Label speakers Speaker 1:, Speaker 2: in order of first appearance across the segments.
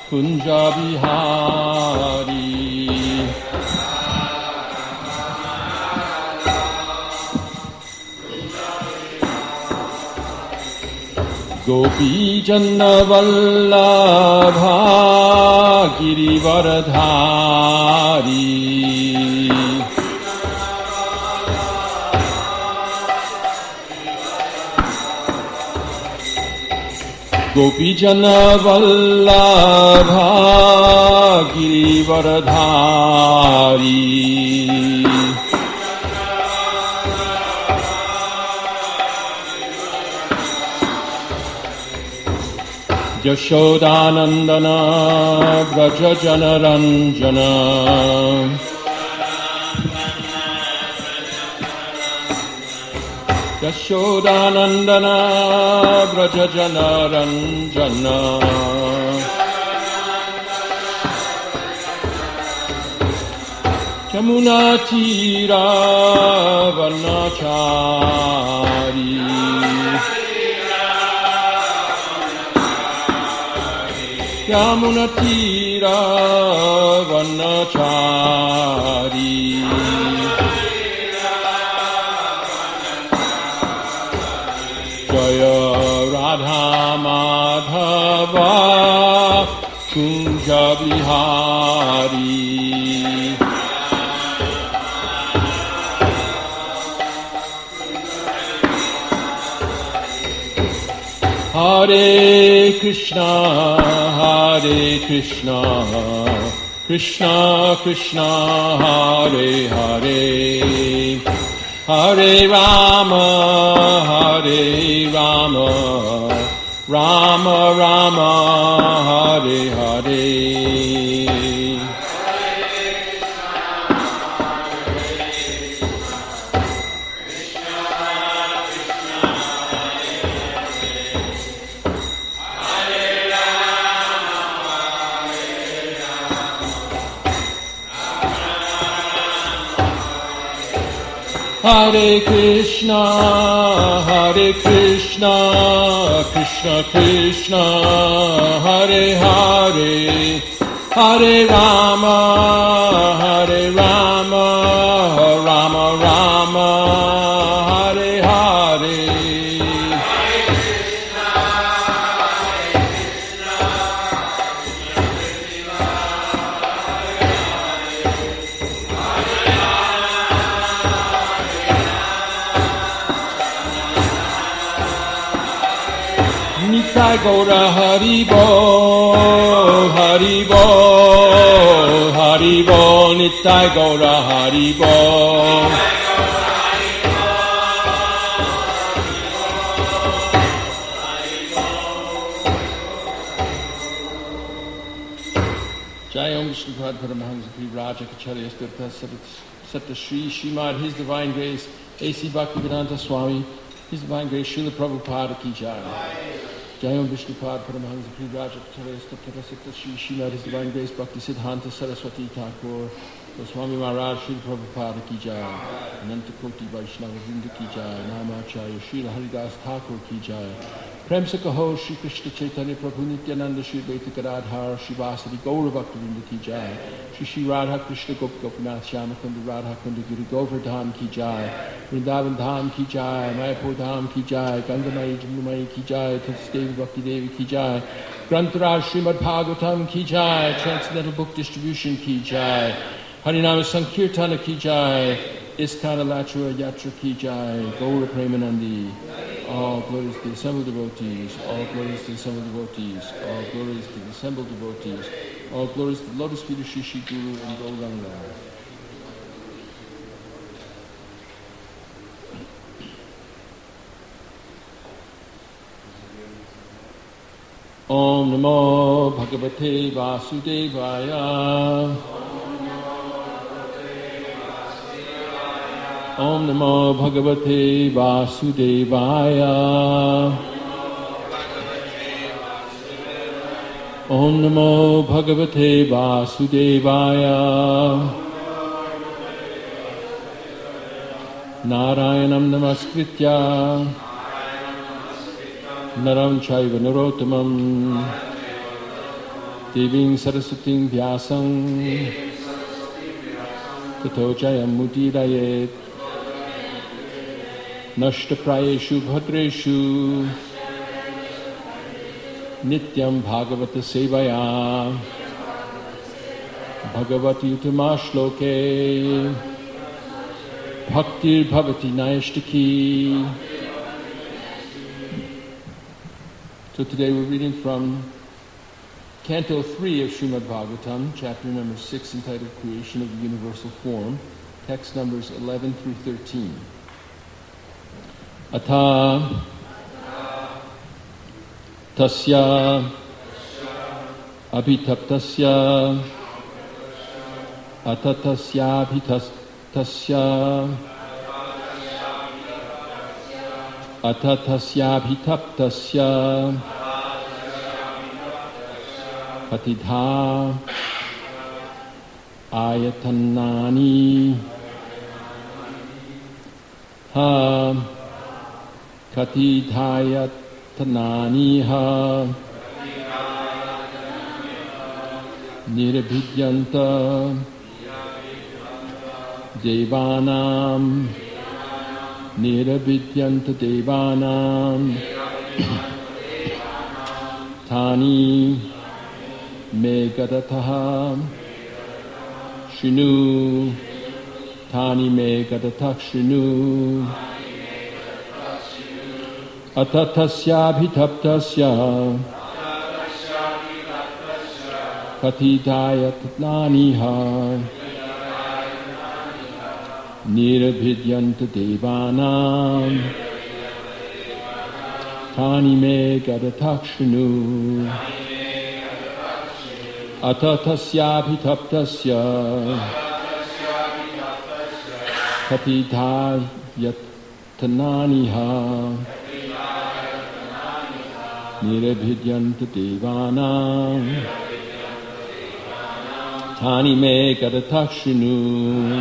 Speaker 1: Kunja Bihari. Gopi Janna Vallabha Girivaradhari. Gopi Janna Vallabha Girivaradhari. Yashodanandana Vraja Janaranjana. Yashodanandana Vraja Janaranjana. Yamuna Tira Varnachari. Yamuna Tira Varnachari. Jaya Radha Madhava Kunja Bihari. Hare Krishna, Hare Krishna, Krishna Krishna, Hare Hare, Hare Rama, Hare Rama, Rama Rama, Hare Hare. Hare Krishna, Hare Krishna, Krishna Krishna, Hare Hare, Hare Rama, Hare Rama, Rama Rama, Hare Hare. Nitai Gaura Haribo, Haribo, Haribo, Nitai Gaura Haribo. Jai Om Vishnu Pad Paramahamsa Pri Raja Kacharya Stirtha Satta Shri Shrimad His Divine Grace A.C. Bhaktivedanta Swami His Divine Grace Srila Prabhupada Ki Jai. Jai Om Vishnu Pad Paramahamsa Pri Raja Kacharya Stirtha Satta Shri Shrimad His Divine Grace Bhakti Siddhanta Saraswati Thakur Swami Maharaj Srila Prabhupada Ki Jai. Ananta Koti Vaishnava Vrinda Ki Jai. Namacharya Srila Haridas Thakur Ki Jai. Prem se kaho Shri Krishna Chaitanya Prabhu Nityananda Shri Advaita Gadadhar Shri Vasadi Gaura Bhaktivinoda Ki Jai. Shri Shri Radha Krishna Gop Gopinath Shyamakunda Radha Kunda Giri Govardhan Ki Jai. Vrindavan Dham Ki Jai. Mayapur Dham Ki Jai. Gangamayi Jamnamayi Ki Jai. Tulsi Devi Bhakti Devi Ki Jai. Grantaraj Srimad Bhagavatam Ki Jai. Transcendental Book Distribution Ki Jai. Harinama Sankirtana Ki Jai. Iskana Lachura Yatra Ki Jai. Gaura Premanandi. All glories to the assembled devotees, all glories to the assembled devotees, all glories to the assembled devotees, all glories to the lotus feet of Shri Shri Guru and Gauranga. Om Namo Bhagavate Vasudevaya. Om Namo Bhagavate Vasudevaya. Om Namo Bhagavate Vasudevaya. Narayanam Namaskritya Naram Chaiva Narottamam Deving Saraswating Vyasam Tato Jayam Mudirayet Nashtaprayeshu Bhadreshu Nityam Bhagavata Sevaya Bhagavati Utamashloke Bhaktir Bhavati Naishtaki. So today we're reading from Canto 3 of Srimad Bhagavatam, chapter number 6, entitled Creation of the Universal Form, text numbers 11 through 13. Ata tasya abhitaptasya atatasya abhitasya atatasya abhitaptasya patidha ayatanani ha katidhayatanani ha nirabhidyanta devanam nirabhidyanta devanam tani me gadataha shinu tani me gadatah shinu atatasya bhitaptasya katidhayatananiha nirabhidyanta devanam tani me gadatah shinu atatasya bhitaptasya katidhayatananiha nirabhidyanta devanam tani me gadatah shinu.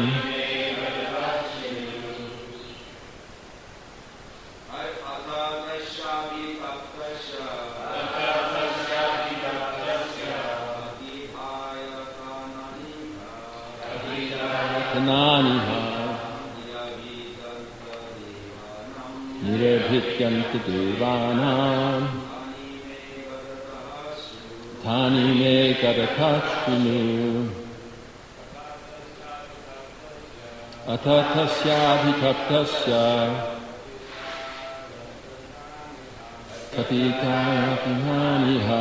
Speaker 1: Nirabhidyanta devanam tani me gadatah shinu atatasya bhitaptasya katidhayatananiha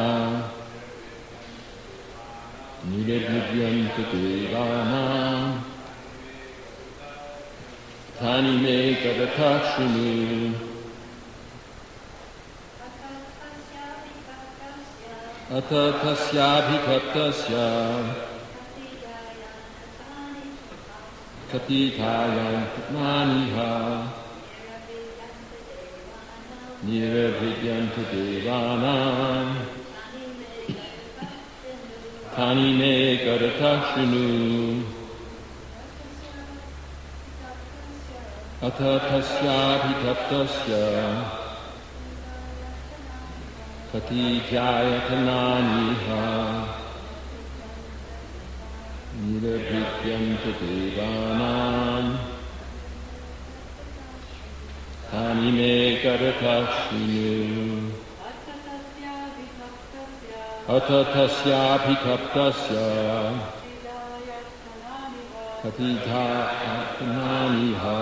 Speaker 1: nirabhidyanta devanam tani me gadatah shinu atatasya bhitaptasya katidhayatananiha nirabhidyanta devanam tani me gadatah shinu atatasya bhitaptasya katidhayatananiha nirabhidyanta devanam tani me gadatah shinu atatasya bhitaptasya katidhayatananiha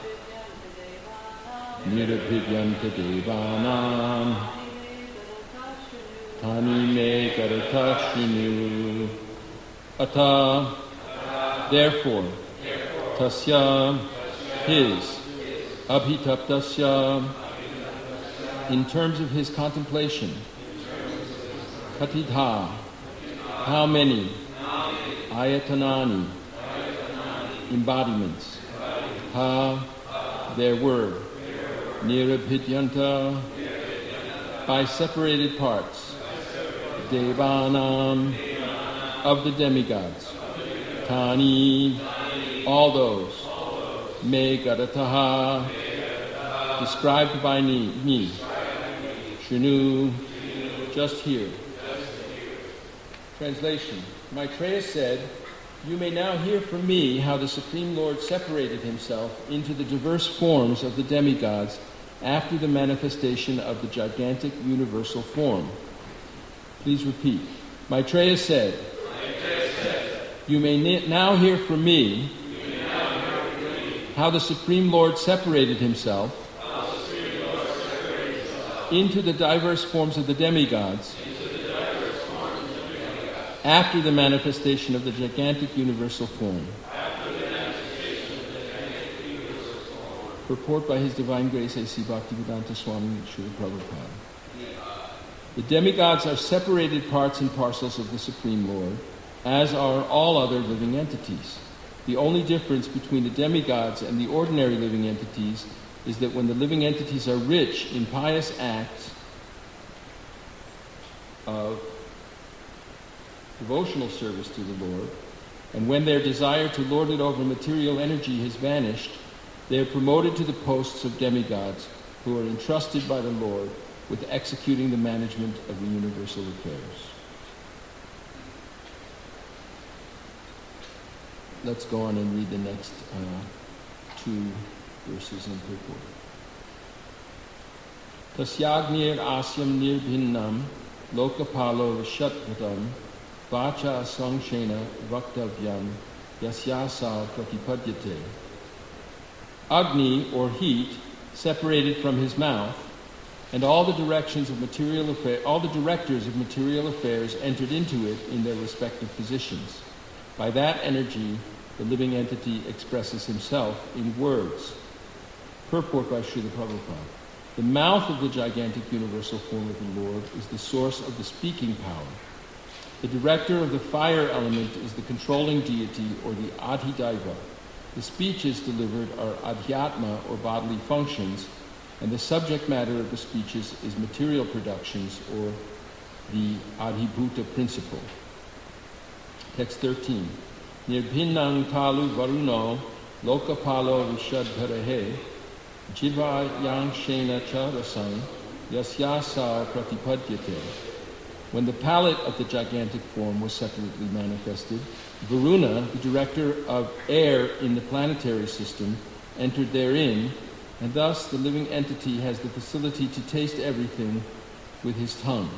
Speaker 1: nirabhidyanta devanam tani me gadatah shinu. Ata, therefore, tasya, his, abhitaptasya, in terms of his contemplation, katidha, how many, ayatanani, embodiments, ha, there were, nirabhidyanta, by separated parts, devanam, of the demigods, tani, all those, me gadataha, described by me, shinu, just here, Translation. Maitreya said, "You may now hear from me how the Supreme Lord separated himself into the diverse forms of the demigods after the manifestation of the gigantic universal form." Please repeat. Maitreya said, "You may now hear from me how the Supreme Lord separated himself into the diverse forms of the demigods after the manifestation of the gigantic universal form." Purport by His Divine Grace A.C. Bhaktivedanta Swami Srila Prabhupada. The demigods are separated parts and parcels of the Supreme Lord, as are all other living entities. The only difference between the demigods and the ordinary living entities is that when the living entities are rich in pious acts of devotional service to the Lord, and when their desire to lord it over material energy has vanished, they are promoted to the posts of demigods who are entrusted by the Lord with executing the management of the universal affairs. Let's go on and read the next two verses in purport. Tasyagnir asyam nirbhinnam lokapalo vishatvatam vacha sangshena vaktavyam yasyasa pratipadyate. Agni, or heat, separated from his mouth, and all the directors of material affairs entered into it in their respective positions. By that energy, the living entity expresses himself in words. Purport by Srila Prabhupada. The mouth of the gigantic universal form of the Lord is the source of the speaking power. The director of the fire element is the controlling deity, or the Adhidaiva. The speeches delivered are adhyatma, or bodily functions, and the subject matter of the speeches is material productions, or the adhibhuta principle. Text 13. Nirbhinnang talu varuno lokapalo vishadbharahe jiva yangshena charasang yasyasa pratipadyate. When the palate of the gigantic form was separately manifested, Varuna, the director of air in the planetary system, entered therein, and thus the living entity has the facility to taste everything with his tongue.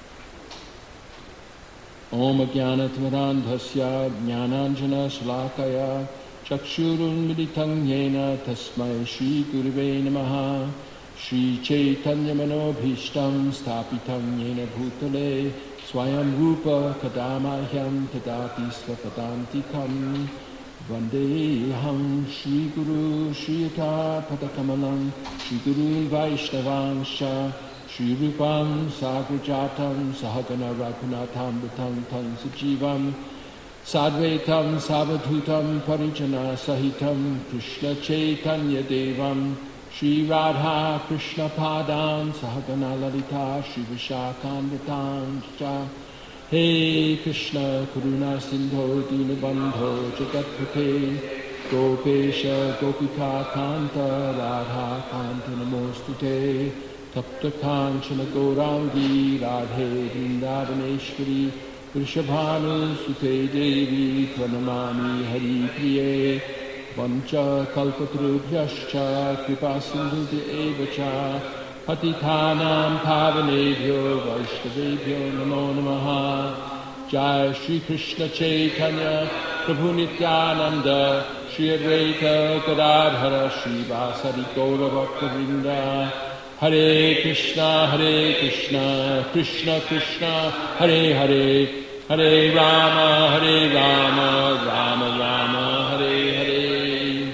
Speaker 1: Om Ajnanatmarandhasya Jnananjana Shlakaya Chakshurun Miditang Yena Tasmai Shri Gurave Namaha Shri Chaitanya Manobhishtam Sthapitam Yena Bhutale Swayam Rupa Kadamahyam Tadati Svapadantikam Vandeham Shri Guru Shri Yata Padakamalam Shri Guru Vaishnavansha Shri Rupam Sagrajatam Sahagana Raghunathan Bhutam Tam Sajivam Sadvaitam Savadhutam Parijana Sahitam Krishna Chaitanya Devam Shri Radha Krishna Padam Sahagana Lalita Shri Vishakhandatam Cha. Hey Krishna Karuna Sindho Dinabandho Jagatpate Gopesha Gopika Kanta Radha Kanta Namostute Tapta Kanchana Gaurangi Radhe Vrindavaneshwari Vrishabhanu Sute Devi Pranamami Hari Priye Vancha Kalpatarubhyascha Kripa Sindhu Evacha Patitanam Pavanebhyo Vaishnavebhyo Namo Namaha. Jai Shri Krishna Chaitanya Prabhu Nityananda Shri Advaita Gadadhara Shri Vasari Gaura Bhakta Hare Krishna, Krishna Krishna, Hare Hare, Hare Rama, Rama Rama, Hare Hare.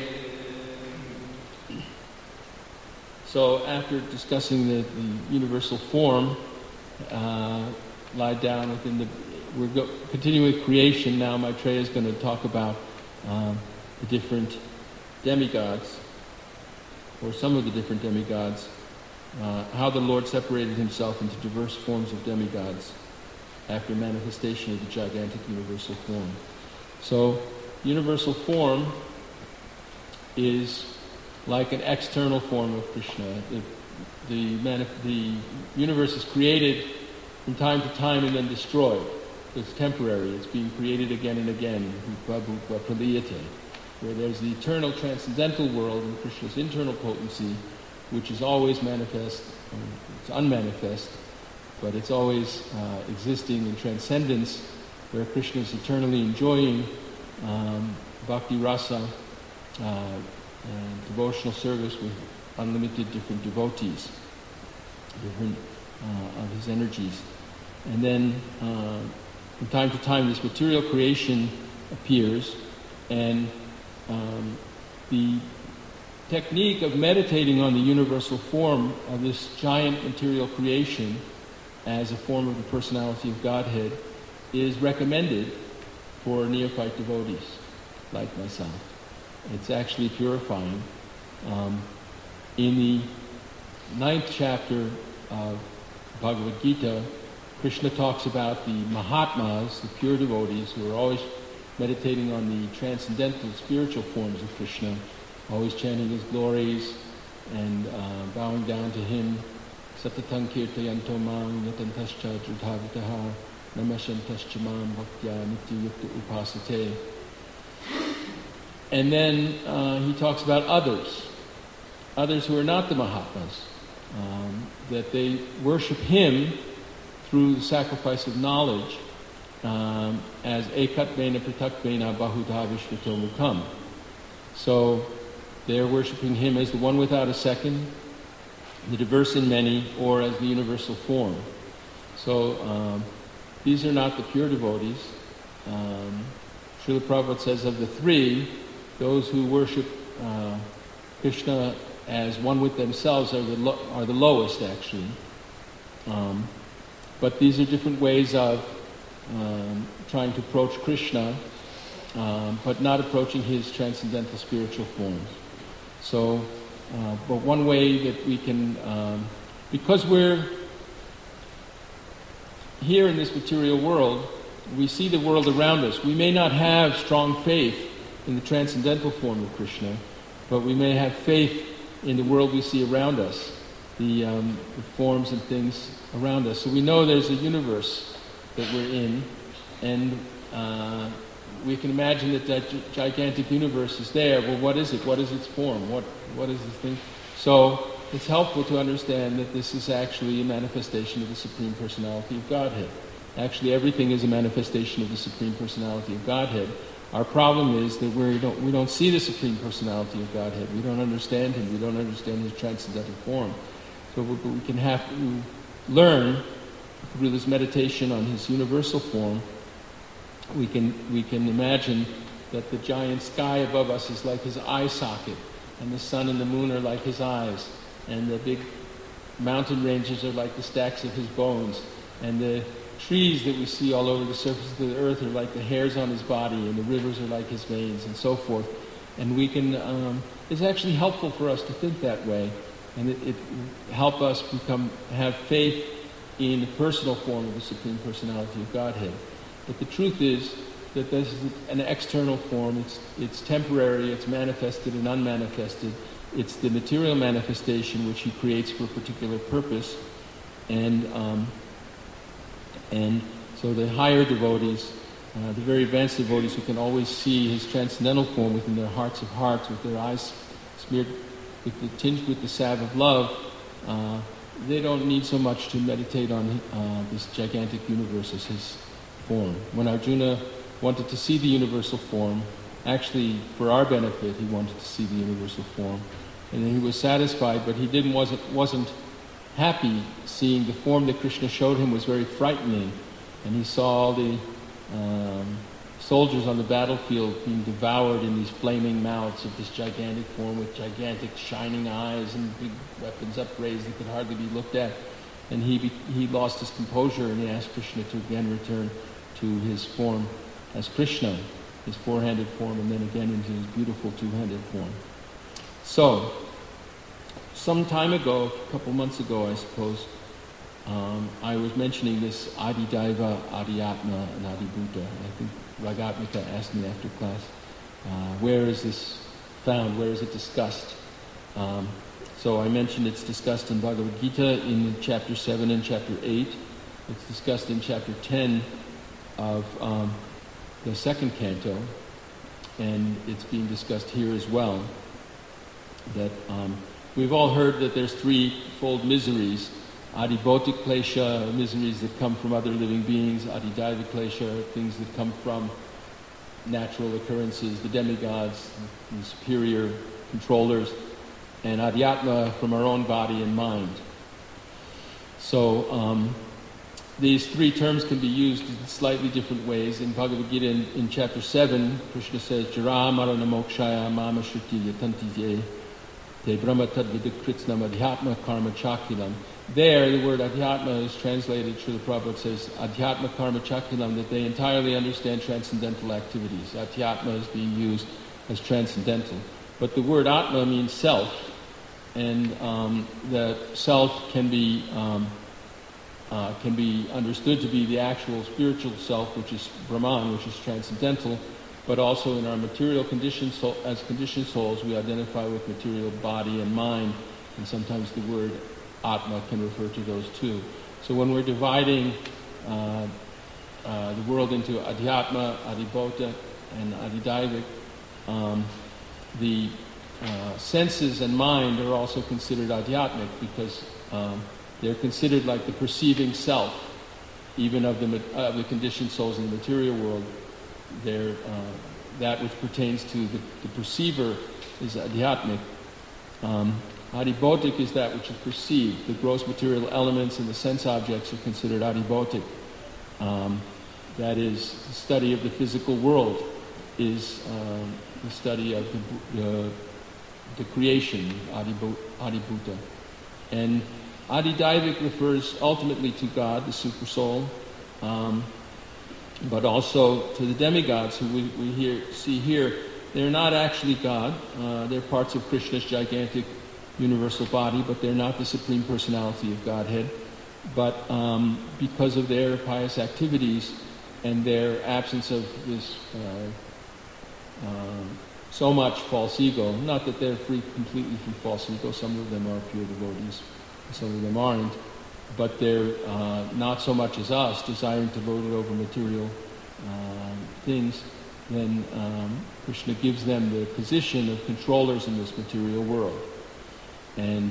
Speaker 1: So after discussing the universal form, lie down within the... We're continuing with creation now. Maitreya is going to talk about the different demigods, or some of the different demigods, how the Lord separated himself into diverse forms of demigods after manifestation of the gigantic universal form. So, universal form is like an external form of Krishna. The universe is created from time to time and then destroyed. is temporary. It's being created again and again, where there's the eternal transcendental world in Krishna's internal potency, which is always manifest, it's unmanifest, but it's always existing in transcendence, where Krishna is eternally enjoying bhakti rasa and devotional service with unlimited different devotees, different of his energies. And then from time to time this material creation appears, and the technique of meditating on the universal form of this giant material creation as a form of the personality of Godhead is recommended for neophyte devotees like myself. It's actually purifying. In the 9th chapter of Bhagavad Gita, Krishna talks about the Mahatmas, the pure devotees, who are always meditating on the transcendental spiritual forms of Krishna, always chanting his glories and bowing down to him. Satatang kirtayanto mam yatantascha drudhavitaha namashantascha mam bhaktya nityayukta upasate. And then he talks about others who are not the Mahatmas, that they worship him through the sacrifice of knowledge, as ekatmena pratakmena bahudha vishvato mukham. So they're worshipping him as the one without a second, the diverse in many, or as the universal form. So these are not the pure devotees. Srila Prabhupada says of the three, those who worship Krishna as one with themselves are the lowest, actually. But these are different ways of trying to approach Krishna, but not approaching his transcendental spiritual forms. So, but one way that we can, because we're here in this material world, we see the world around us. We may not have strong faith in the transcendental form of Krishna, but we may have faith in the world we see around us, the forms and things around us. So we know there's a universe that we're in, and we can imagine that gigantic universe is there. Well, what is it? What is its form? What is this thing? So it's helpful to understand that this is actually a manifestation of the Supreme Personality of Godhead. Actually, everything is a manifestation of the Supreme Personality of Godhead. Our problem is that we don't see the Supreme Personality of Godhead. We don't understand him. We don't understand his transcendental form. So we can have to learn through this meditation on his universal form. We can imagine that the giant sky above us is like his eye socket, and the sun and the moon are like his eyes, and the big mountain ranges are like the stacks of his bones, and the trees that we see all over the surface of the earth are like the hairs on his body, and the rivers are like his veins, and so forth. And we can, it's actually helpful for us to think that way, and it help us have faith in the personal form of the Supreme Personality of Godhead. But the truth is that this is an external form. It's temporary, it's manifested and unmanifested. It's the material manifestation which he creates for a particular purpose. And so the higher devotees, the very advanced devotees who can always see his transcendental form within their hearts of hearts, with their eyes smeared tinged with the salve of love, they don't need so much to meditate on this gigantic universe as his form. When Arjuna wanted to see the universal form, actually for our benefit he wanted to see the universal form, and then he was satisfied, but he wasn't happy seeing the form that Krishna showed him was very frightening, and he saw all the soldiers on the battlefield being devoured in these flaming mouths of this gigantic form with gigantic shining eyes and big weapons upraised that could hardly be looked at. And he lost his composure, and he asked Krishna to again return to his form as Krishna, his four-handed form, and then again into his beautiful two-handed form. So, some time ago, a couple months ago, I suppose, I was mentioning this Adidaiva, Adiyatma, and Adibhuta. I think Ragatmika asked me after class, where is this found? Where is it discussed? So I mentioned it's discussed in Bhagavad Gita in chapter 7 and chapter 8. It's discussed in chapter 10 of the second canto, and it's being discussed here as well, that we've all heard that there's threefold miseries: adibhotik klesha, miseries that come from other living beings; adidaiva klesha, things that come from natural occurrences, the demigods, the superior controllers; and adhyatma, from our own body and mind. So these three terms can be used in slightly different ways. In Bhagavad Gita, in chapter 7, Krishna says, Jara marana mokshaya mama shruti yatanti ye te brahma tadvidikritnam adhyatma karma chakilam. There, the word adhyatma is translated, Srila Prabhupada says, adhyatma karma chakilam, that they entirely understand transcendental activities. Adhyatma is being used as transcendental. But the word atma means self, and the self can be understood to be the actual spiritual self, which is Brahman, which is transcendental, but also in our material conditioned soul, as conditioned souls, we identify with material body and mind, and sometimes the word Atma can refer to those two. So when we're dividing the world into Adhyatma, Adibhota, and Adidaivik, the senses and mind are also considered Adhyatmic, because they're considered like the perceiving self, even of the conditioned souls in the material world. They're that which pertains to the perceiver is adhyatmic. Adibhotik is that which is perceived. The gross material elements and the sense objects are considered adibhotik. That is, the study of the physical world is the study of the creation, adibhuta. And Adidaivik refers ultimately to God, the super soul, but also to the demigods who we see here. They're not actually God. They're parts of Krishna's gigantic universal body, but they're not the Supreme Personality of Godhead. But because of their pious activities and their absence of this so much false ego, not that they're free completely from false ego, some of them are pure devotees, some of them aren't, but they're not so much as us, desiring to lord it over material things, then Krishna gives them the position of controllers in this material world. And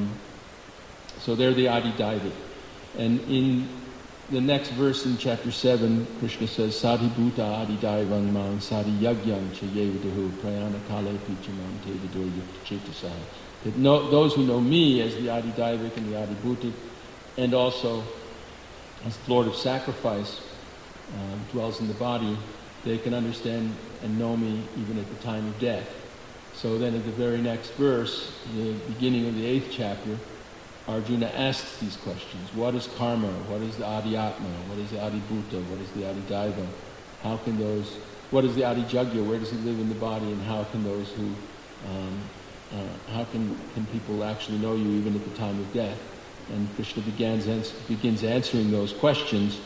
Speaker 1: so they're the Adidaivik. And in the next verse in chapter 7, Krishna says, Sadhi bhuta adidaivang man sadhi yagyam cha yevidahu prayana kale pichamam te vidur yukta chetasah. That those who know me as the Adidaivik and the Adibhutik, and also as the Lord of Sacrifice, dwells in the body, they can understand and know me even at the time of death. So then at the very next verse, the beginning of the 8th chapter, Arjuna asks these questions. What is karma? What is the Adhyatma? What is the Adibhuta? What is the Adidaiva? How can those, what is the Adijagya? Where does it live in the body? And how can those who, how can people actually know you even at the time of death? And Krishna begins answering those questions.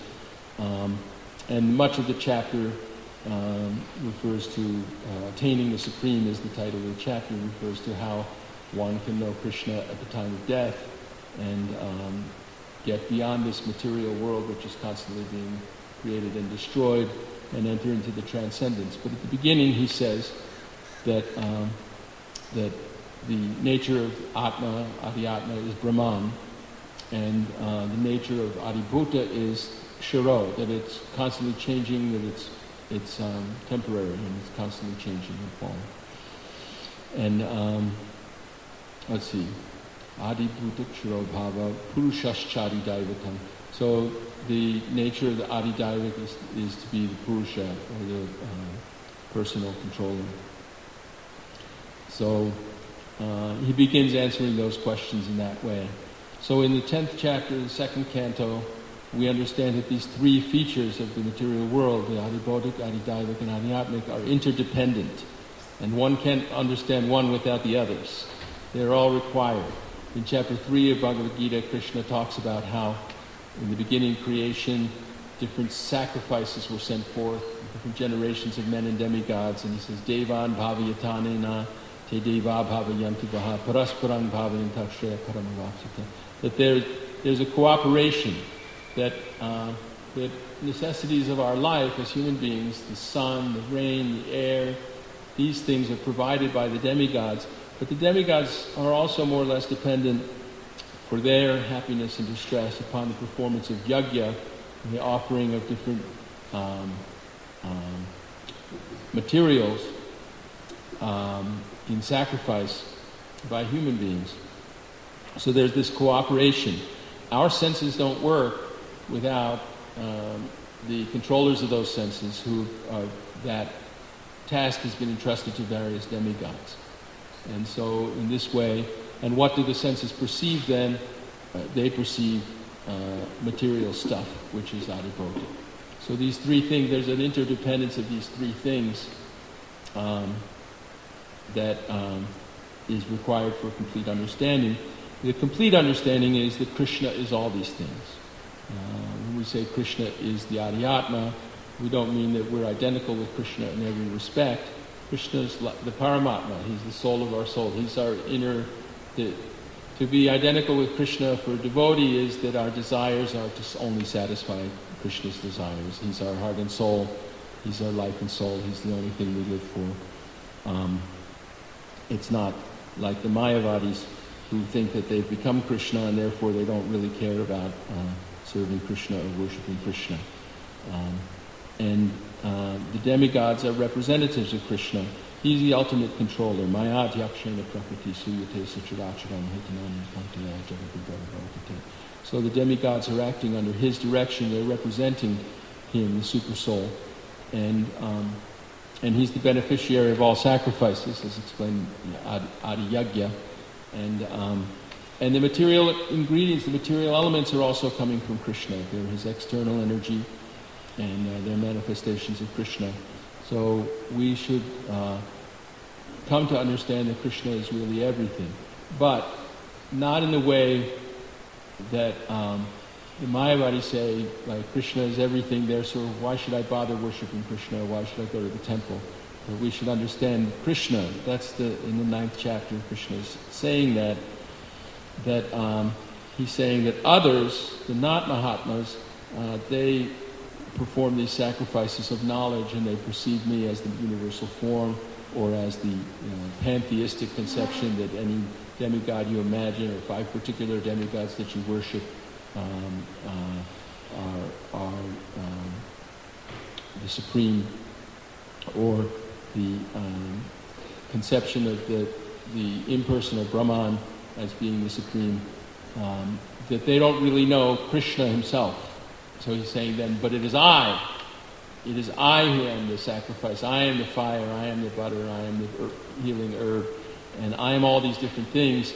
Speaker 1: And much of the chapter refers to attaining the Supreme, is the title of the chapter, refers to how one can know Krishna at the time of death and get beyond this material world which is constantly being created and destroyed and enter into the transcendence. But at the beginning he says that that the nature of Atma, Adhyatma, is Brahman, and the nature of Adibhuta is Shiro, that it's constantly changing, that it's temporary and it's constantly changing and falling. And let's see, Adibhuta Shiro Bhava Purushashchadi Daivatam. So the nature of the Adidaivik is to be the Purusha, or the personal controller. So he begins answering those questions in that way. So in the 10th chapter of the 2nd canto, we understand that these three features of the material world, the Adibhotik, Adidaivik, and Adhyatmic, are interdependent. And one can't understand one without the others. They're all required. In chapter 3 of Bhagavad Gita, Krishna talks about how in the beginning creation, different sacrifices were sent forth, different generations of men and demigods, and he says, Devan bhavayatanena te deva bhavayanti vaha parasparang bhavayantakshaya paramavapsita. That there's a cooperation, that that necessities of our life as human beings, the sun, the rain, the air, these things are provided by the demigods. But the demigods are also more or less dependent for their happiness and distress upon the performance of yajna, the offering of different materials in sacrifice by human beings. So there's this cooperation. Our senses don't work without the controllers of those senses, that task has been entrusted to various demigods. And so in this way, and what do the senses perceive then? They perceive material stuff, which is adibodhi. So these three things, there's an interdependence of these three things that is required for complete understanding. The complete understanding is that Krishna is all these things. When we say Krishna is the Adhyatma, we don't mean that we're identical with Krishna in every respect. Krishna is the Paramatma. He's the soul of our soul. He's our inner... To be identical with Krishna for a devotee is that our desires are to only satisfy Krishna's desires. He's our heart and soul. He's our life and soul. He's the only thing we live for. It's not like the Mayavadis who think that they've become Krishna and therefore they don't really care about serving Krishna or worshipping Krishna. The demigods are representatives of Krishna. He's the ultimate controller. Maya Dhyakshena Prakriti Suyate Sacharacharam Hitanani Pantaya Jagavidvaravatate. So the demigods are acting under his direction. They're representing him, the super soul. And he's the beneficiary of all sacrifices, as explained in Adi Yajna. And the material ingredients, the material elements are also coming from Krishna. They're his external energy, and they're manifestations of Krishna. So we should come to understand that Krishna is really everything, but not in the way that the Mayavadis say, like, Krishna is everything, therefore why should I bother worshipping Krishna? Why should I go to the temple? But we should understand Krishna. That's in the 9th chapter, Krishna is saying that he's saying that others, the not Mahatmas, they perform these sacrifices of knowledge and they perceive me as the universal form or as the pantheistic conception that any demigod you imagine or 5 particular demigods that you worship are the supreme, or the conception of the impersonal Brahman as being the supreme, that they don't really know Krishna himself. So he's saying then, but it is I who am the sacrifice, I am the fire, I am the butter, I am the healing herb, and I am all these different things.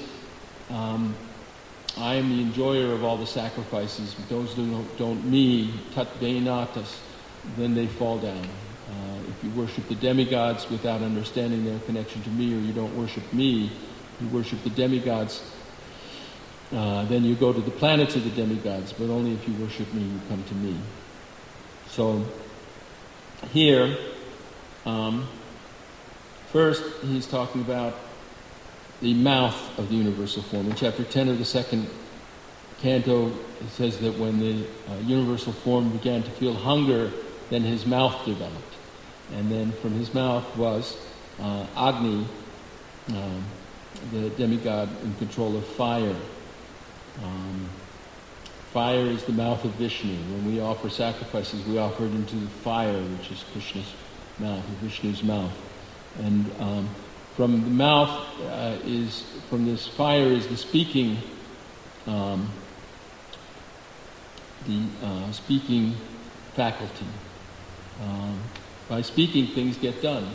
Speaker 1: I am the enjoyer of all the sacrifices. Those who don't me, tat veinatas, then they fall down. If you worship the demigods without understanding their connection to me, or you don't worship me, you worship the demigods, then you go to the planets of the demigods, but only if you worship me, you come to me. So here, first he's talking about the mouth of the universal form. In chapter 10 of the 2nd canto, it says that when the universal form began to feel hunger, then his mouth developed. And then from his mouth was Agni, the demigod in control of fire. Fire is the mouth of Vishnu. When we offer sacrifices, we offer it into the fire, which is Krishna's mouth, Vishnu's mouth. And from the mouth from this fire is the speaking, speaking faculty. By speaking, things get done.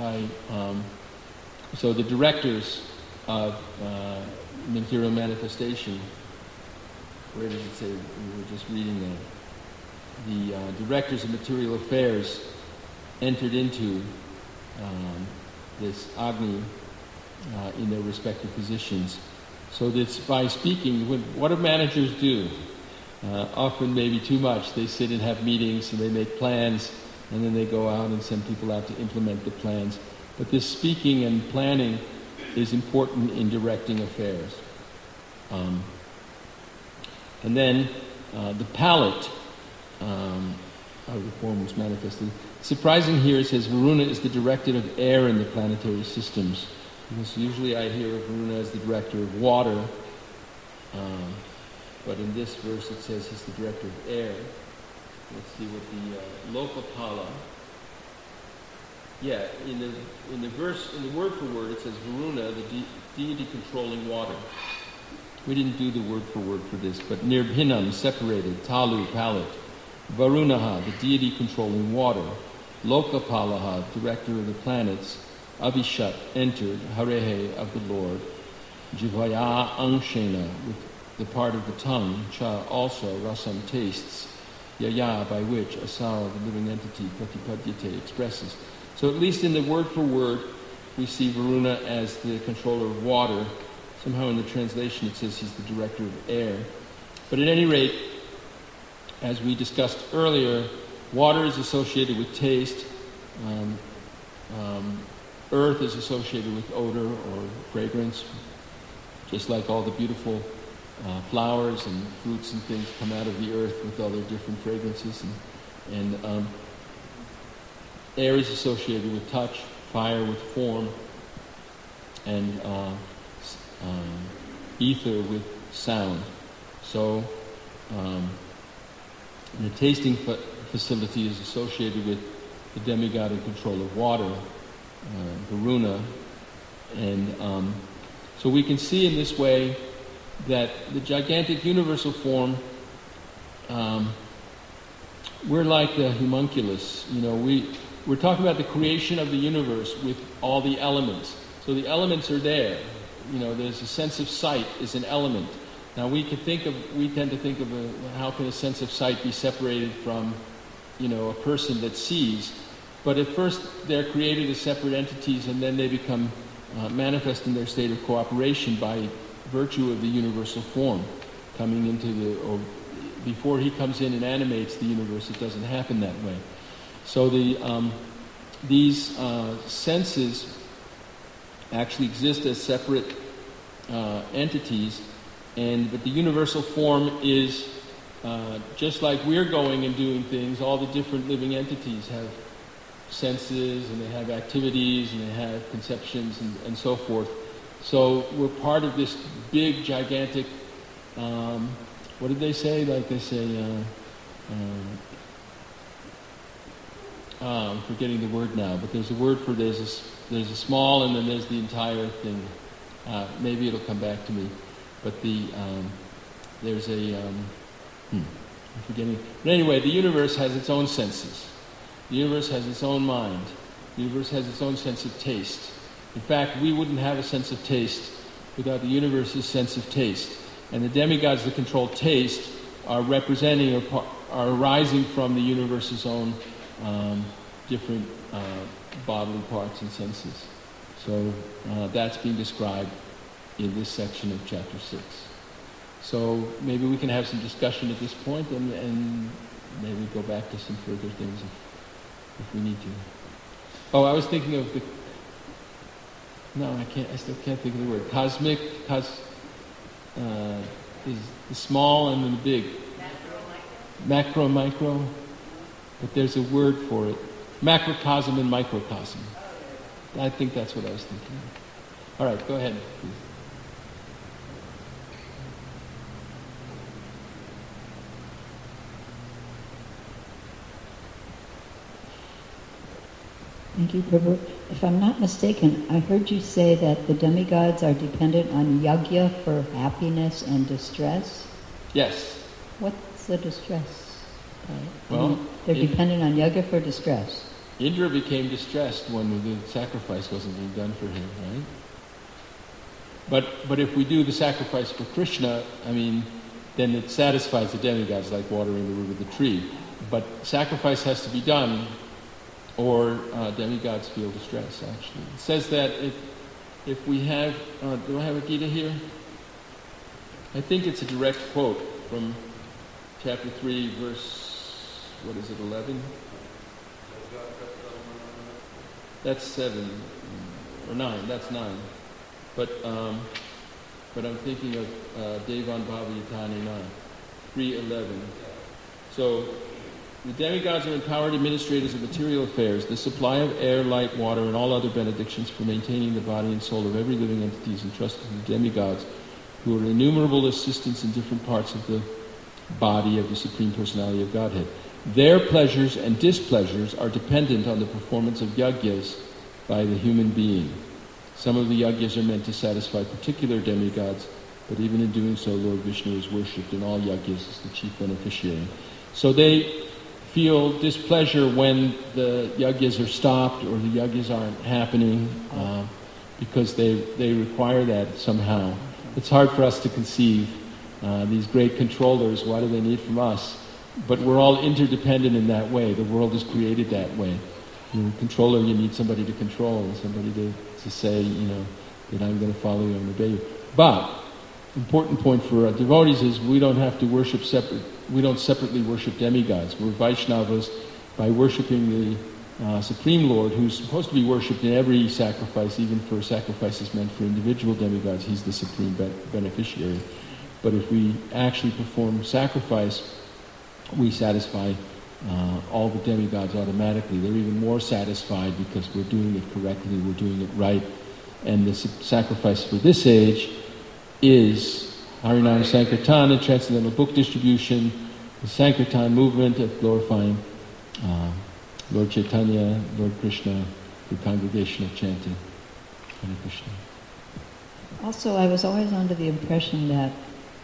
Speaker 1: So the directors of material manifestation, where does it say? We were just reading that. The directors of material affairs entered into this Agni in their respective positions. So that by speaking, what do managers do? Often maybe too much. They sit and have meetings and they make plans, and then they go out and send people out to implement the plans. But this speaking and planning is important in directing affairs. And then the palate how the form was manifested. Surprising here, it says Varuna is the director of air in the planetary systems. Because usually I hear of Varuna as the director of water, but in this verse it says he's the director of air. Let's see what the Lokapala. Yeah, in the verse, in the word for word, it says Varuna, the deity controlling water. We didn't do the word for word for this, but Nirbhinam, separated, Talu, palate. Varunaha, the deity controlling water. Lokapalaha, director of the planets. Avishat, entered. Harehe, of the Lord. Jivaya Angshena, with the part of the tongue. Cha, also, rasam, tastes. Yaya, by which Asara, the living entity, Pratipadyate, expresses. So at least in the word for word, we see Varuna as the controller of water. Somehow in the translation it says he's the director of air. But at any rate, as we discussed earlier, water is associated with taste. Earth is associated with odor or fragrance, just like all the beautiful flowers and fruits and things come out of the earth with all their different fragrances. And air is associated with touch, fire with form, and ether with sound. So the tasting facility is associated with the demigod in control of water, Varuna. And so we can see in this way that the gigantic universal form, we're like the homunculus. We're talking about the creation of the universe with all the elements. So the elements are there. There's a sense of sight is an element. Now we tend to think of how can a sense of sight be separated from, a person that sees. But at first they're created as separate entities, and then they become manifest in their state of cooperation by virtue of the universal form coming into or before he comes in and animates the universe. It doesn't happen that way. So these senses actually exist as separate entities, but the universal form is just like we're going and doing things. All the different living entities have senses, and they have activities, and they have conceptions, and so forth. So we're part of this big, gigantic, what did they say? Like they say, I'm forgetting the word now, but there's a word for there's a small, and then there's the entire thing. Maybe it'll come back to me. But there's I'm forgetting. But anyway, the universe has its own senses. The universe has its own mind. The universe has its own sense of taste. In fact, we wouldn't have a sense of taste without the universe's sense of taste. And the demigods that control taste are representing or are arising from the universe's own different bodily parts and senses. So that's being described in this section of chapter 6. So maybe we can have some discussion at this point, and maybe go back to some further things if we need to. Oh, I was thinking of the... No, I still can't think of the word. Cosmic, is the small and then the big. Macro, micro. But there's a word for it. Macrocosm and microcosm. I think that's what I was thinking of. All right, go ahead, please.
Speaker 2: Thank you, Prabhu. If I'm not mistaken, I heard you say that the demigods are dependent on yajna for happiness and distress.
Speaker 1: Yes.
Speaker 2: What's the distress?
Speaker 1: Well,
Speaker 2: they're dependent on yajna for distress.
Speaker 1: Indra became distressed when the sacrifice wasn't being done for him, right? But if we do the sacrifice for Krishna, then it satisfies the demigods like watering the root of the tree. But sacrifice has to be done, or demigods feel distress, actually. It says that if we have... do I have a Gita here? I think it's a direct quote from chapter 3, verse... what is it, 11? That's 7. Or 9, that's 9. But I'm thinking of Devan Bhavayatani 9, 3:11. So The demigods are empowered administrators of material affairs. The supply of air, light, water, and all other benedictions for maintaining the body and soul of every living entity is entrusted to the demigods, who are innumerable assistants in different parts of the body of the Supreme Personality of Godhead. Their pleasures and displeasures are dependent on the performance of yagyas by the human being. Some of the yagyas are meant to satisfy particular demigods, but even in doing so, Lord Vishnu is worshipped in all yagyas as the chief beneficiary. So they feel displeasure when the yagyas are stopped or the yagyas aren't happening because they require that somehow. It's hard for us to conceive these great controllers. What do they need from us? But we're all interdependent in that way. The world is created that way. You're a controller, you need somebody to control and somebody to say, that I'm going to follow you and obey you. But important point for devotees is we don't have to worship separate. We don't separately worship demigods. We're Vaishnavas by worshiping the Supreme Lord, who's supposed to be worshipped in every sacrifice, even for sacrifices meant for individual demigods. He's the supreme beneficiary. But if we actually perform sacrifice, we satisfy all the demigods automatically. They're even more satisfied because we're doing it correctly, we're doing it right. And the sacrifice for this age is Harinam Sankirtan and Transcendental Book Distribution, the Sankirtan movement of glorifying Lord Chaitanya, Lord Krishna, the congregational chanting Hare Krishna.
Speaker 2: Also, I was always under the impression that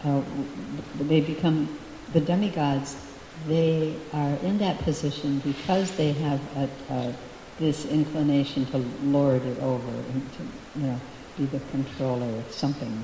Speaker 2: they become the demigods. They are in that position because they have this inclination to lord it over and to, be the controller of something.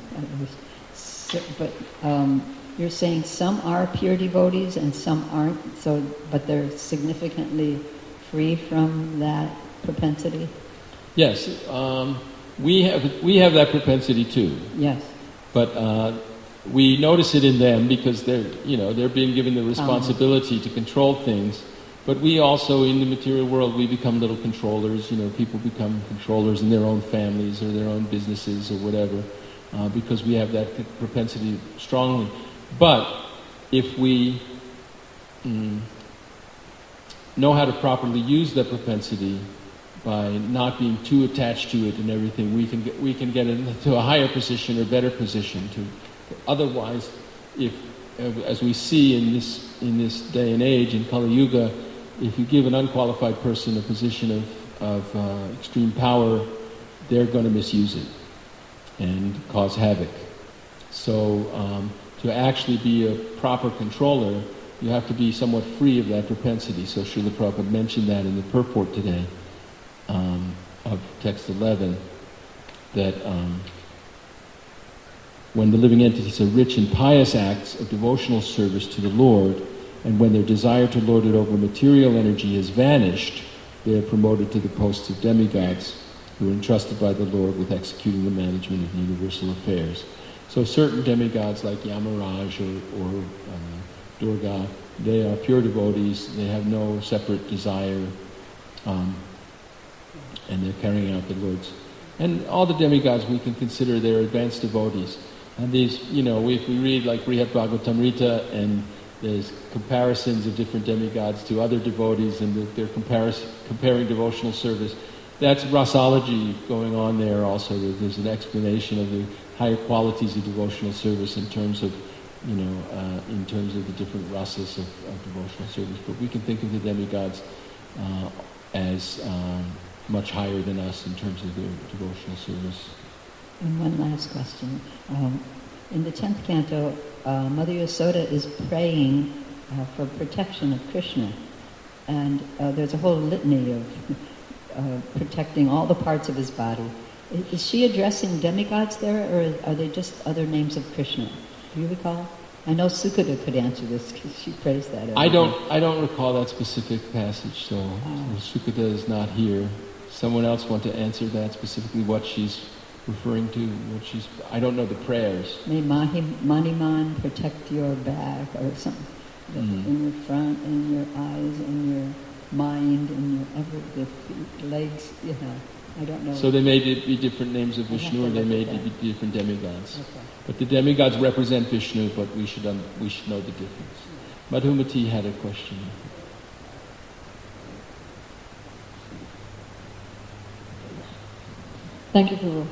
Speaker 2: But you're saying some are pure devotees and some aren't. But they're significantly free from that propensity.
Speaker 1: Yes, we have that propensity too.
Speaker 2: Yes,
Speaker 1: but we notice it in them because they're being given the responsibility to control things. But we also, in the material world, we become little controllers. People become controllers in their own families or their own businesses or whatever, because we have that propensity strongly. But if we know how to properly use that propensity by not being too attached to it and everything, we can get into a higher position or better position. Otherwise, as we see in this day and age in Kali Yuga, if you give an unqualified person a position of extreme power, they're going to misuse it and cause havoc. So to actually be a proper controller, you have to be somewhat free of that propensity. So Srila Prabhupada mentioned that in the purport today of text 11, that when the living entities are rich in pious acts of devotional service to the Lord, and when their desire to lord it over material energy has vanished, they are promoted to the posts of demigods, who are entrusted by the Lord with executing the management of universal affairs. So certain demigods like Yamaraj or Durga, they are pure devotees, they have no separate desire, and they're carrying out the Lord's. And all the demigods we can consider they're advanced devotees. And these, if we read like Brihad Bhagavatamrita, and there's comparisons of different demigods to other devotees, and they're comparing devotional service. That's rasology going on there also. There's an explanation of the higher qualities of devotional service in terms of, the different rasas of devotional service. But we can think of the demigods as much higher than us in terms of their devotional service.
Speaker 2: And one last question. In the 10th canto, Mother Yasoda is praying for protection of Krishna. And there's a whole litany of protecting all the parts of his body. Is she addressing demigods there, or are they just other names of Krishna? Do you recall? I know Sukada could answer this because she prays that.
Speaker 1: I don't recall that specific passage, so Sukada is not here. Someone else want to answer that specifically, what she's referring to, I don't know the prayers.
Speaker 2: May Maniman protect your back or something. In your front, in your eyes, in your mind, in your the feet, legs, I don't know.
Speaker 1: So they may be different names of Vishnu, or they may be different demigods. Okay. But the demigods represent Vishnu, but we should know the difference. Madhumati had a question.
Speaker 3: Thank you, Guru.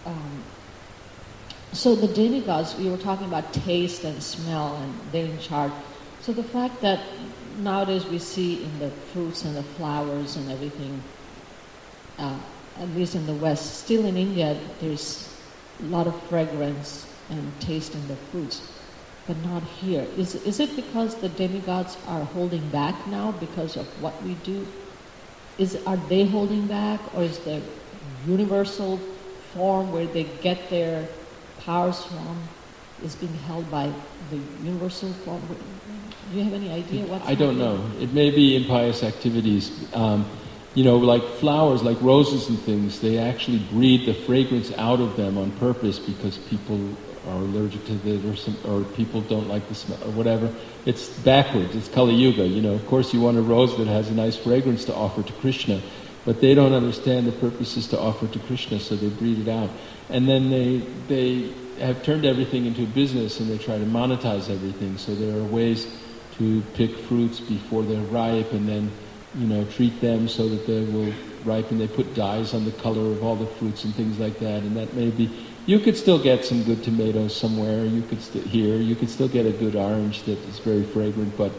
Speaker 3: So the demigods, we were talking about taste and smell, and they're in charge. So the fact that nowadays we see in the fruits and the flowers and everything, at least in the West, still in India, there's a lot of fragrance and taste in the fruits, but not here. Is it because the demigods are holding back now because of what we do? Are they holding back, or is the universal form where they get their powers from is being held by the universal form? Do you have any idea what's
Speaker 1: I don't know. It may be impious activities. Like flowers, like roses and things, they actually breathe the fragrance out of them on purpose because people are allergic to it or people don't like the smell or whatever. It's backwards. It's Kali Yuga. Of course you want a rose that has a nice fragrance to offer to Krishna, but they don't understand the purpose is to offer to Krishna, so they breathe it out. And then they have turned everything into a business and they try to monetize everything. So there are ways to pick fruits before they're ripe and then, treat them so that they will ripen. They put dyes on the color of all the fruits and things like that. And that may be, you could still get some good tomatoes somewhere. You could still get a good orange that is very fragrant. But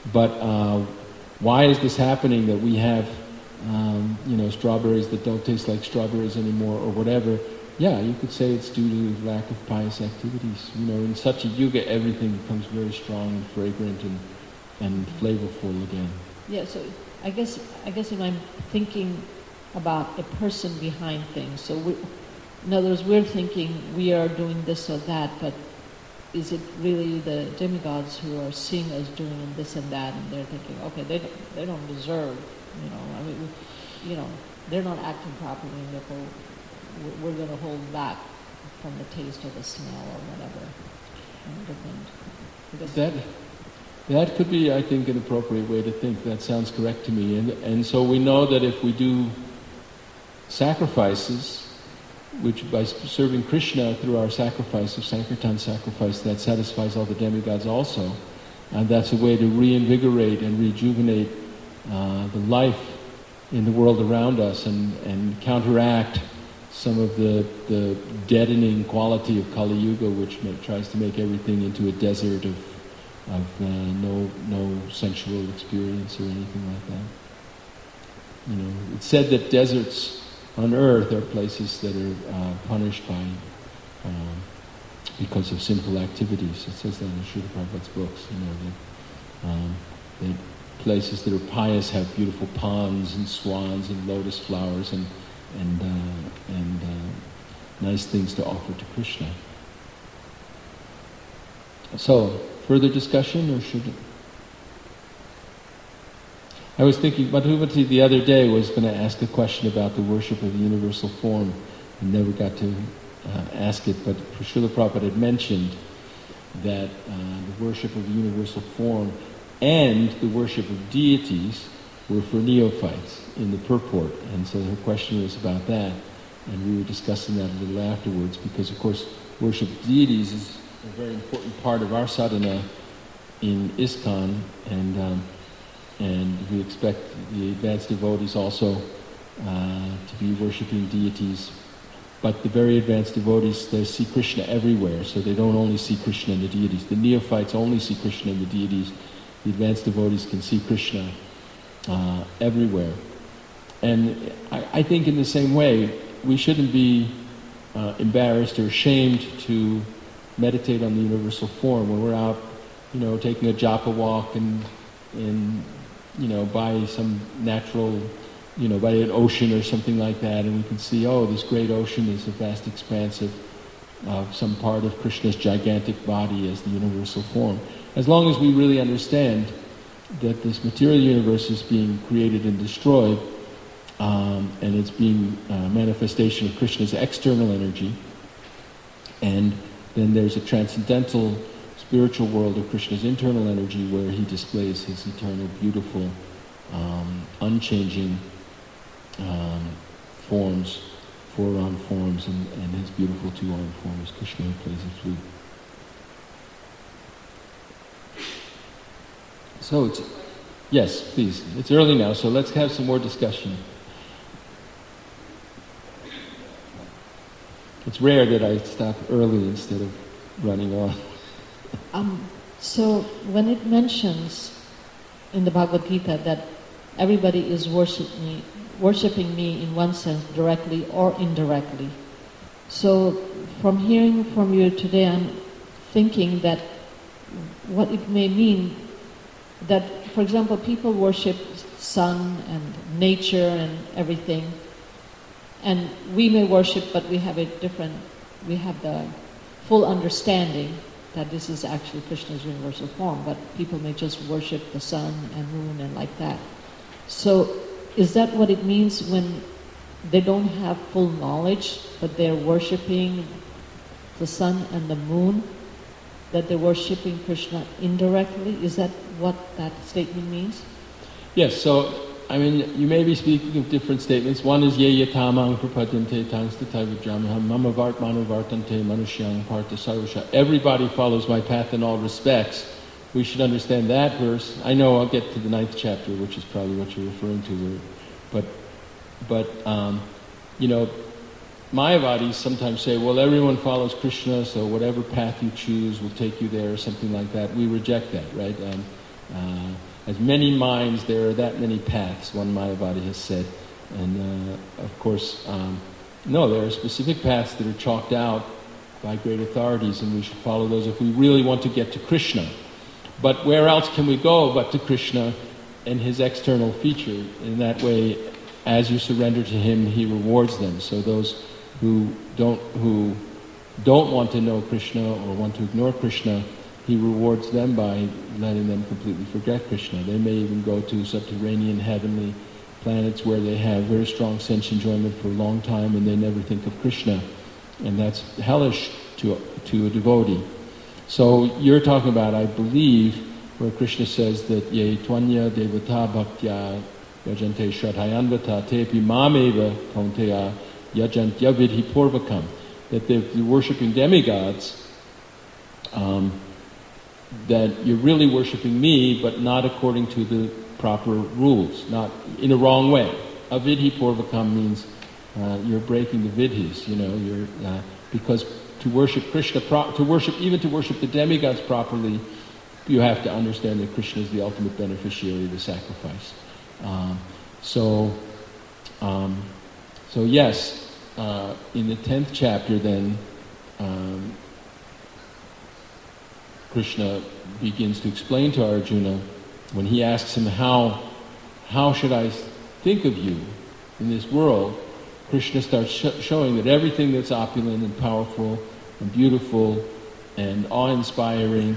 Speaker 1: why is this happening that we have, strawberries that don't taste like strawberries anymore or whatever? Yeah, you could say it's due to lack of pious activities. In such a yuga, everything becomes very strong and fragrant and flavorful again.
Speaker 3: Yeah, so I guess if I'm thinking about a person behind things, so in other words, we're thinking we are doing this or that, but is it really the demigods who are seeing us doing this and that, and they're thinking, okay, they don't deserve, they're not acting properly, and therefore we're going to hold back from the taste or the smell or whatever.
Speaker 1: That could be, I think, an appropriate way to think. That sounds correct to me. And so we know that if we do sacrifices, which by serving Krishna through our sacrifice of Sankirtan sacrifice, that satisfies all the demigods also. And that's a way to reinvigorate and rejuvenate the life in the world around us and counteract some of the deadening quality of Kali Yuga, which tries to make everything into a desert of no sensual experience or anything like that. It's said that deserts on earth are places that are punished by because of sinful activities. It says that in Srila Prabhupada's books. That places that are pious have beautiful ponds and swans and lotus flowers and nice things to offer to Krishna. So, further discussion, or should it? I was thinking, Madhuvati the other day was going to ask a question about the worship of the universal form and never got to ask it, but Srila Prabhupada had mentioned that the worship of the universal form and the worship of deities were for neophytes in the purport, and so her question was about that, and we were discussing that a little afterwards, because of course worship of deities is a very important part of our sadhana in ISKCON, and we expect the advanced devotees also to be worshipping deities. But the very advanced devotees, they see Krishna everywhere, so they don't only see Krishna in the deities. The neophytes only see Krishna in the deities. The advanced devotees can see Krishna everywhere. And I think in the same way, we shouldn't be embarrassed or ashamed to meditate on the universal form when we're out, taking a japa walk and by some natural, by an ocean or something like that, and we can see, this great ocean is a vast expanse of some part of Krishna's gigantic body as the universal form. As long as we really understand that this material universe is being created and destroyed, and it's being a manifestation of Krishna's external energy, and then there's a transcendental spiritual world of Krishna's internal energy where he displays his eternal, beautiful, unchanging forms, four-armed forms, and his beautiful two-armed forms, Krishna who plays the flute. So yes, please. It's early now, so let's have some more discussion. it's rare that I stop early instead of running on.
Speaker 3: So when it mentions in the Bhagavad Gita that everybody is worshipping me in one sense, directly or indirectly. So from hearing from you today, I'm thinking that what it may mean that, for example, people worship sun and nature and everything, and we may worship, but we have the full understanding that this is actually Krishna's universal form, but people may just worship the sun and moon and like that. So is that what it means when they don't have full knowledge, but they're worshipping the sun and the moon, that they're worshipping Krishna indirectly? Is that what that statement means?
Speaker 1: Yes, so, I mean, you may be speaking of different statements. One is, ye yatamang prapadyante tangstatai vijramaham mama vartmano vartante manushyang partha sarvasha. Everybody follows my path in all respects. We should understand that verse. I know I'll get to the 9th chapter, which is probably what you're referring to. But you know, Mayavadis sometimes say, well, everyone follows Krishna, so whatever path you choose will take you there, or something like that. We reject that, right? As many minds, there are that many paths, one Mayavadi has said. And of course, no, there are specific paths that are chalked out by great authorities, and we should follow those if we really want to get to Krishna. But where else can we go but to Krishna and his external feature? In that way, as you surrender to him, he rewards them. So those who don't want to know Krishna or want to ignore Krishna, he rewards them by letting them completely forget Krishna. They may even go to subterranean heavenly planets where they have very strong sense enjoyment for a long time and they never think of Krishna. And that's hellish to a devotee. So you're talking about, I believe, where Krishna says that ye tvanya devata bhaktya yajante shradhayanvata tepi mameva kaunteya yajantya vidhi purvakam. That they're worshipping demigods, that you're really worshipping me, but not according to the proper rules, not in a wrong way. Avidhi purvakam means you're breaking the vidhis, because to worship Krishna, to worship the demigods properly, you have to understand that Krishna is the ultimate beneficiary of the sacrifice. So yes, in the 10th chapter then, Krishna begins to explain to Arjuna, when he asks him, how should I think of you in this world? Krishna starts showing that everything that's opulent and powerful and beautiful and awe-inspiring,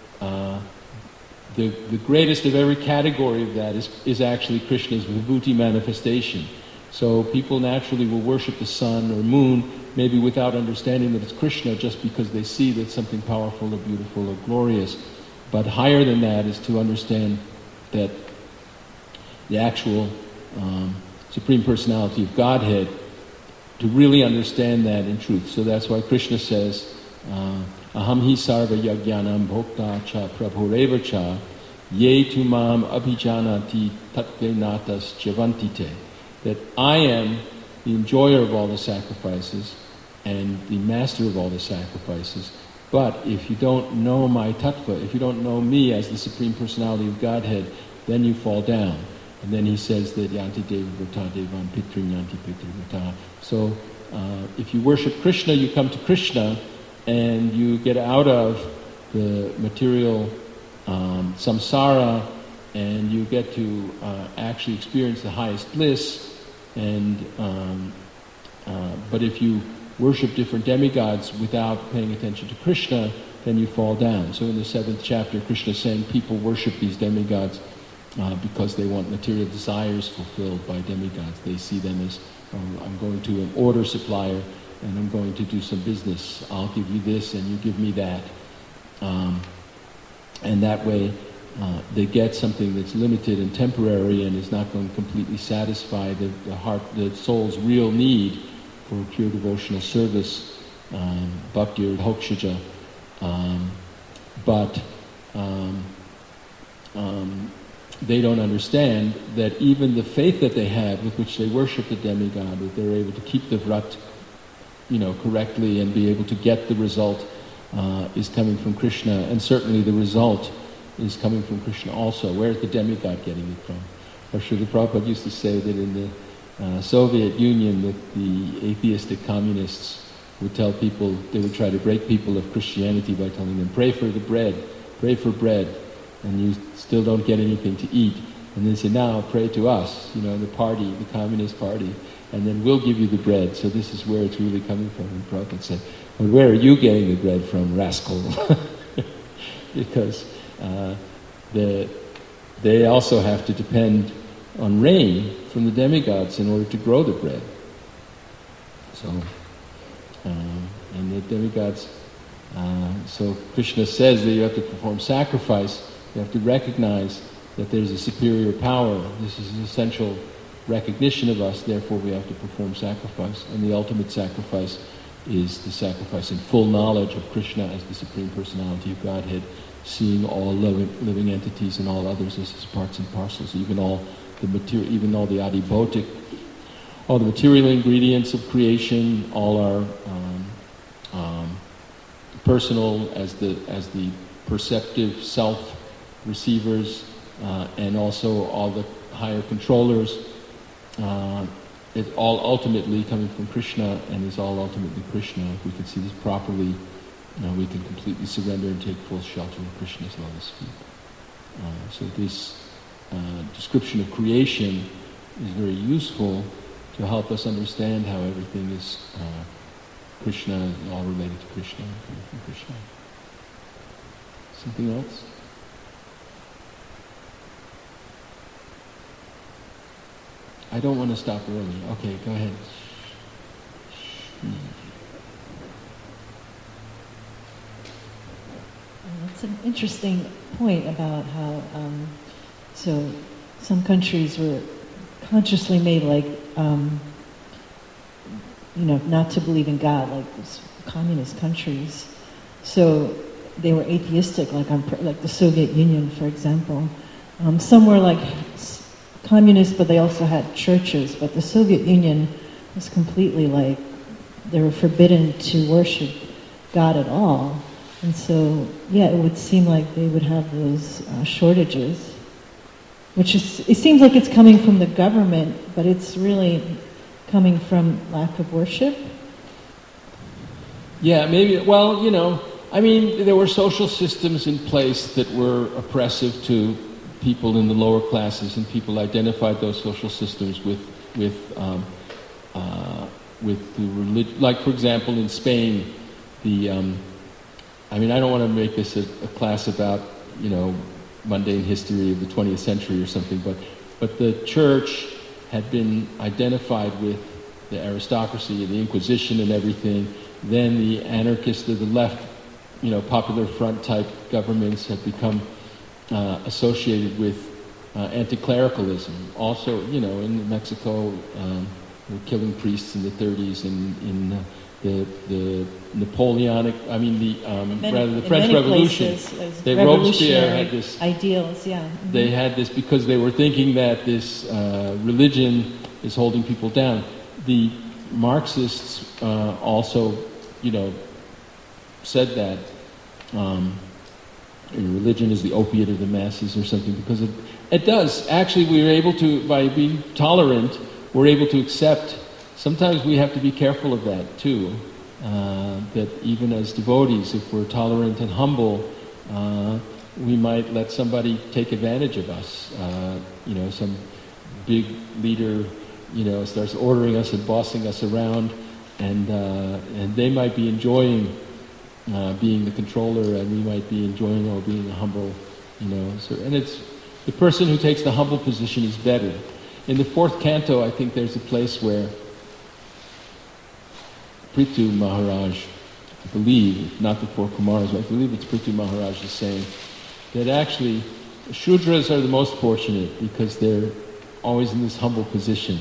Speaker 1: the greatest of every category of that is actually Krishna's vibhuti manifestation. So people naturally will worship the sun or moon, maybe without understanding that it's Krishna, just because they see that something powerful or beautiful or glorious. But higher than that is to understand that the actual Supreme Personality of Godhead, to really understand that in truth. So that's why Krishna says, Aham hi sarva yajnanam bhokta cha prabhureva cha ye tu mam abhijanati tatte natas javantite. That I am the enjoyer of all the sacrifices and the master of all the sacrifices. But if you don't know my tattva, if you don't know me as the Supreme Personality of Godhead, then you fall down. And then he says that yanti deva vrata devan pitrin yanti pitri vrata. So if you worship Krishna, you come to Krishna and you get out of the material samsara and you get to actually experience the highest bliss. And but if you worship different demigods without paying attention to Krishna, then you fall down. So in the 7th chapter, Krishna is saying people worship these demigods because they want material desires fulfilled by demigods. They see them as, I'm going to an order supplier and I'm going to do some business. I'll give you this and you give me that. And that way they get something that's limited and temporary and is not going to completely satisfy the soul's real need for pure devotional service, bhakti or hokshaja. But they don't understand that even the faith that they have with which they worship the demigod, that they're able to keep the vrat, correctly and be able to get the result is coming from Krishna, and certainly the result is coming from Krishna also. Where's the demigod getting it from? Or Srila Prabhupada used to say that in the Soviet Union, that the atheistic communists would tell people, they would try to break people of Christianity by telling them, pray for bread, and you still don't get anything to eat. And they say, now pray to us, the party, the Communist Party, and then we'll give you the bread. So this is where it's really coming from. And Prabhupada said, well, where are you getting the bread from, rascal? Because they also have to depend on rain from the demigods in order to grow the bread. So, and the demigods, so Krishna says that you have to perform sacrifice, you have to recognize that there's a superior power. This is an essential recognition of us, therefore we have to perform sacrifice. And the ultimate sacrifice is the sacrifice in full knowledge of Krishna as the Supreme Personality of Godhead, seeing all living entities and all others as his parts and parcels, even all the adibhotic, all the material ingredients of creation, all our personal as the perceptive self receivers, and also all the higher controllers. It's all ultimately coming from Krishna, and is all ultimately Krishna. If we can see this properly, we can completely surrender and take full shelter in Krishna's lotus feet. So this description of creation is very useful to help us understand how everything is Krishna, all related to Krishna, coming from Krishna. Something else? I don't want to stop early. Okay, go ahead.
Speaker 4: That's an interesting point about how, so some countries were consciously made like, not to believe in God, like those communist countries. So they were atheistic, like the Soviet Union, for example. Some were like communist, but they also had churches. But the Soviet Union was completely like, they were forbidden to worship God at all. And so, it would seem like they would have those shortages, it seems like it's coming from the government, but it's really coming from lack of worship.
Speaker 1: Yeah, maybe, there were social systems in place that were oppressive to people in the lower classes, and people identified those social systems with the religion. Like, for example, in Spain, I don't want to make this a class about, mundane history of the 20th century or something, but the church had been identified with the aristocracy, the Inquisition and everything. Then the anarchist or the left, Popular Front type governments have become associated with anti-clericalism. Also, in Mexico, they were killing priests in the 30s, and in the Napoleonic, the French Revolution, Robespierre had this
Speaker 4: ideals, Mm-hmm.
Speaker 1: They had this because they were thinking that this religion is holding people down. The Marxists also, said that religion is the opiate of the masses or something, because it does. Actually, we are able to, by being tolerant, we're able to accept. Sometimes we have to be careful of that too, that even as devotees, if we're tolerant and humble, we might let somebody take advantage of us. Some big leader, starts ordering us and bossing us around, and they might be enjoying being the controller, and we might be enjoying being a humble, So, and it's the person who takes the humble position is better. In the 4th canto, I think there's a place where Prithu Maharaj, I believe, not the 4 Kumaras, but I believe it's Prithu Maharaj is saying that actually Shudras are the most fortunate because they're always in this humble position,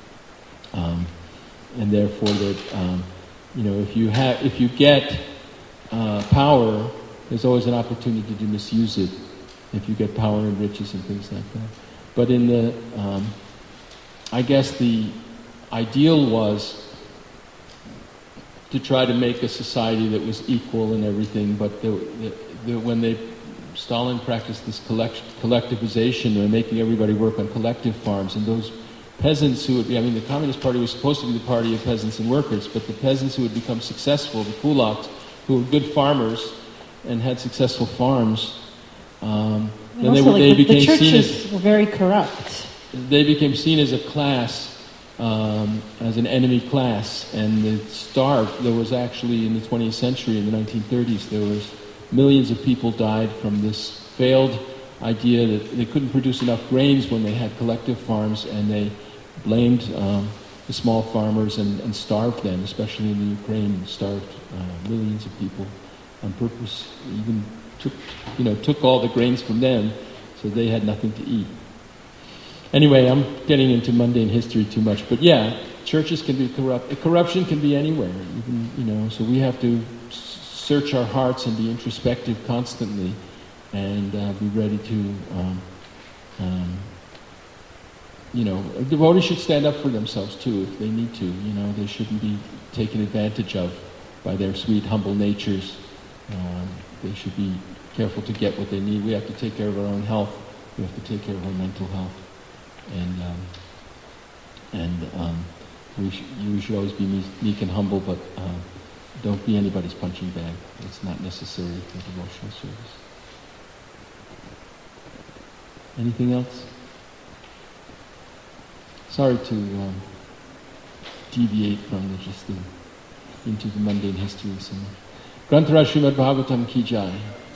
Speaker 1: and therefore that if you get power, there's always an opportunity to misuse it. If you get power and riches and things like that, but in the I guess the ideal was to try to make a society that was equal and everything, but when Stalin practiced this collectivization, they were making everybody work on collective farms, and those peasants who would be, the Communist Party was supposed to be the party of peasants and workers, but the peasants who had become successful, the kulaks, who were good farmers and had successful farms, then they became seen as...
Speaker 4: were very corrupt.
Speaker 1: They became seen as a class, as an enemy class, and they starved. There was actually, in the 20th century, in the 1930s, there was millions of people died from this failed idea that they couldn't produce enough grains when they had collective farms, and they blamed the small farmers and starved them, especially in the Ukraine, starved millions of people on purpose. Even took all the grains from them, so they had nothing to eat. Anyway, I'm getting into mundane history too much, but yeah, churches can be corrupt. Corruption can be anywhere, even, so we have to search our hearts and be introspective constantly, and be ready to, devotees should stand up for themselves too if they need to. They shouldn't be taken advantage of by their sweet, humble natures. They should be careful to get what they need. We have to take care of our own health. We have to take care of our mental health, you should always be meek and humble, but don't be anybody's punching bag. It's not necessary for devotional service. Anything else? Sorry to deviate from into the mundane history. Granth Raj Srimad Bhagavatam ki jai.